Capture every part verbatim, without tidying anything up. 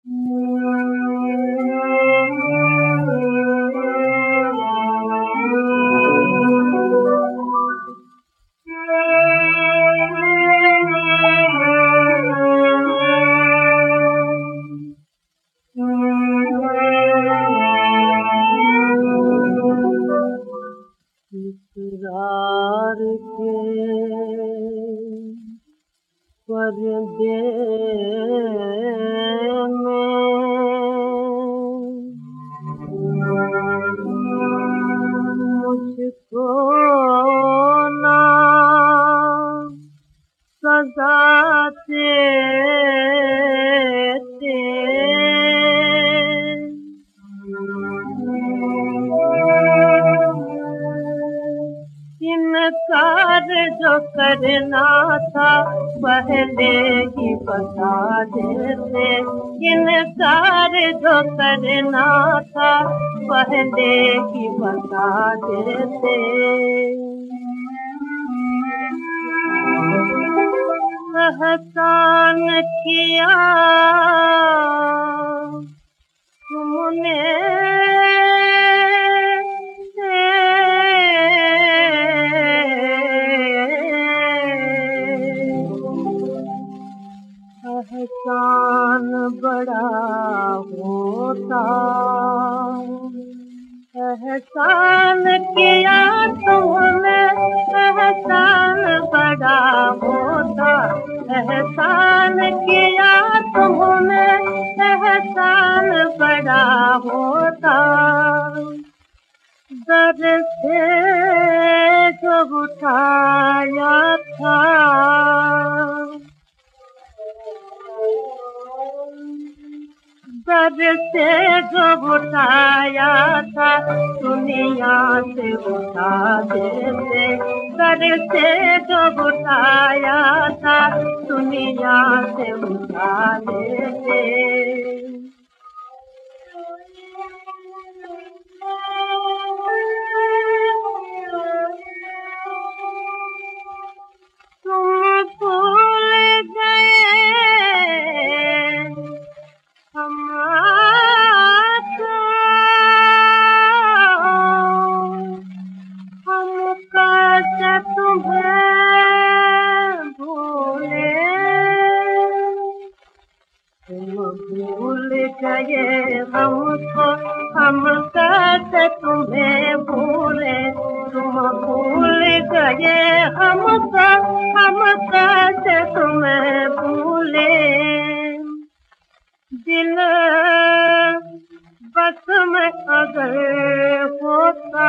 इकरार के पर्दे में मुझको ना सजा देते, इनकार जो करना था पहले ही बता देते, इनकार जो करना था पहले ही बता देते। एहसान किया तुमने, एहसान बड़ा होता, एहसान किया तुमने, एहसान बड़ा होता, एहसान किया तुमने, एहसान बड़ा होता। दर से जो उठाया था, दर से जो उठाया था दुनिया से उठा देते, दर से जो उठाया था दुनिया से उठा देते। तुम भूल गए हमको, हम कैसे तुम्हें भूले, तुम भूल गए हमको, हम कैसे तुम्हें भूले, तुम भूल गए हमको, हम कैसे तुम्हें भूले। दिल बस में अगर होता,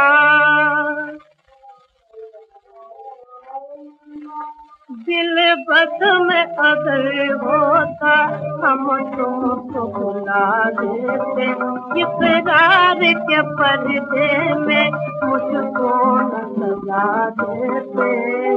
दिल बस में अगर होता हम तुमको बुला देते, इकरार के पर्दे में मुझको न सजा देते।